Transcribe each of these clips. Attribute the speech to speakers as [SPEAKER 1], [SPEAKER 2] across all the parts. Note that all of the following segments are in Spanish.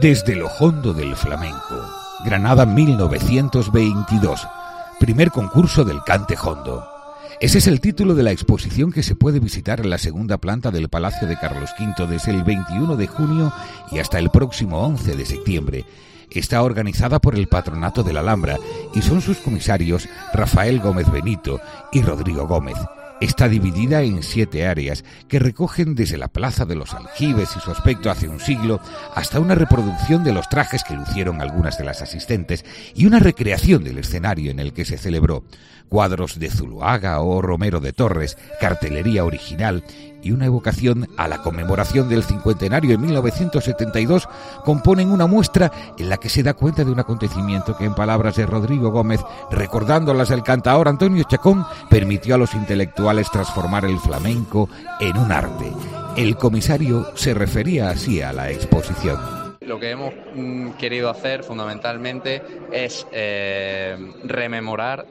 [SPEAKER 1] Desde lo hondo del flamenco, Granada 1922, primer concurso del cante hondo. Ese es el título de la exposición que se puede visitar en la segunda planta del Palacio de Carlos V desde el 21 de junio y hasta el próximo 11 de septiembre. Está organizada por el Patronato de la Alhambra y son sus comisarios Rafael Gómez Benito y Rodrigo Gómez. Está dividida en 7 áreas que recogen desde la Plaza de los Aljibes y su aspecto hace un siglo hasta una reproducción de los trajes que lucieron algunas de las asistentes y una recreación del escenario en el que se celebró. Cuadros de Zuloaga o Romero de Torres, cartelería original y una evocación a la conmemoración del cincuentenario en 1972 componen una muestra en la que se da cuenta de un acontecimiento que, en palabras de Rodrigo Gómez, recordándolas del cantaor Antonio Chacón, permitió a los intelectuales transformar el flamenco en un arte. El comisario se refería así a la exposición.
[SPEAKER 2] Lo que hemos querido hacer fundamentalmente es rememorar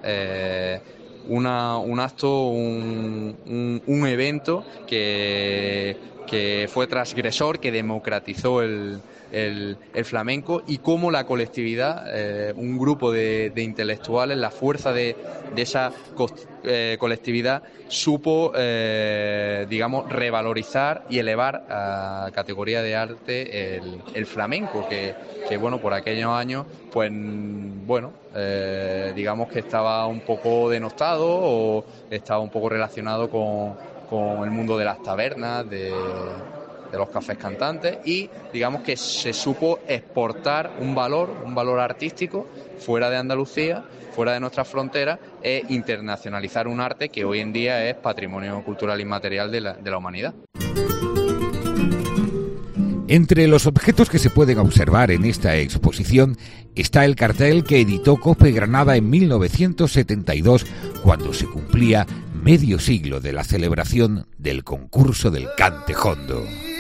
[SPEAKER 2] un acto, un evento que fue transgresor, que democratizó el flamenco, y cómo la colectividad, un grupo de intelectuales, la fuerza de esa colectividad supo, revalorizar y elevar a categoría de arte el flamenco, que por aquellos años, digamos que estaba un poco denostado o estaba un poco relacionado con el mundo de las tabernas, de los cafés cantantes, y digamos que se supo exportar un valor artístico fuera de Andalucía, fuera de nuestras fronteras, e internacionalizar un arte que hoy en día es patrimonio cultural inmaterial de la humanidad.
[SPEAKER 1] Entre los objetos que se pueden observar en esta exposición está el cartel que editó Cope Granada en 1972, cuando se cumplía medio siglo de la celebración del concurso del cante hondo.